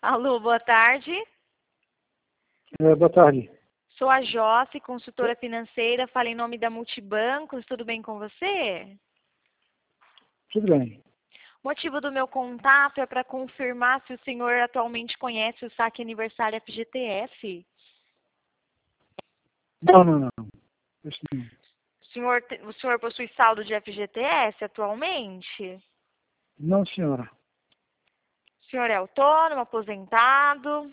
Alô, boa tarde. Boa tarde. Sou a Josse, consultora financeira. Falo em nome da Multibancos. Tudo bem com você? Tudo bem. O motivo do meu contato é para confirmar se o senhor atualmente conhece o saque aniversário FGTS. Não. Isso não. O senhor possui saldo de FGTS atualmente? Não, senhora. O senhor é autônomo, aposentado?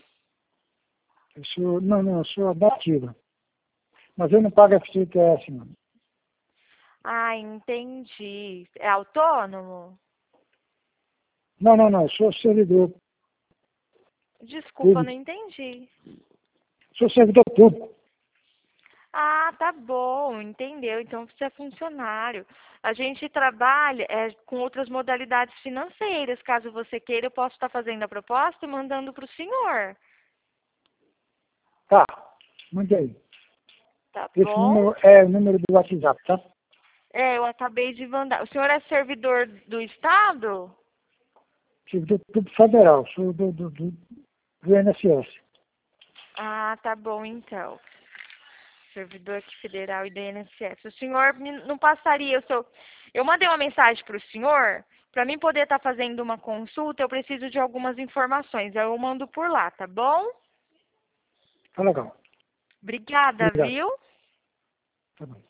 Eu sou abativa. Mas eu não pago FGTS, não. Ah, entendi. É autônomo? Não, eu sou servidor Desculpa, não público. entendi. Sou servidor público. Ah, tá bom, entendeu. Então você é funcionário. A gente trabalha com outras modalidades financeiras. Caso você queira, eu posso estar fazendo a proposta e mandando para o senhor. Tá, mande aí. Tá Esse bom? número é o número do WhatsApp, tá? Eu acabei de mandar. O senhor é servidor do Estado? Servidor público federal. Sou do INSS. Ah, tá bom, então. Servidor aqui federal e do INSS. O senhor não passaria o seu... Eu mandei uma mensagem para o senhor. Para mim poder estar fazendo uma consulta, eu preciso de algumas informações. Eu mando por lá, tá bom? Tá legal. Obrigada, Obrigado. viu? Tá bom.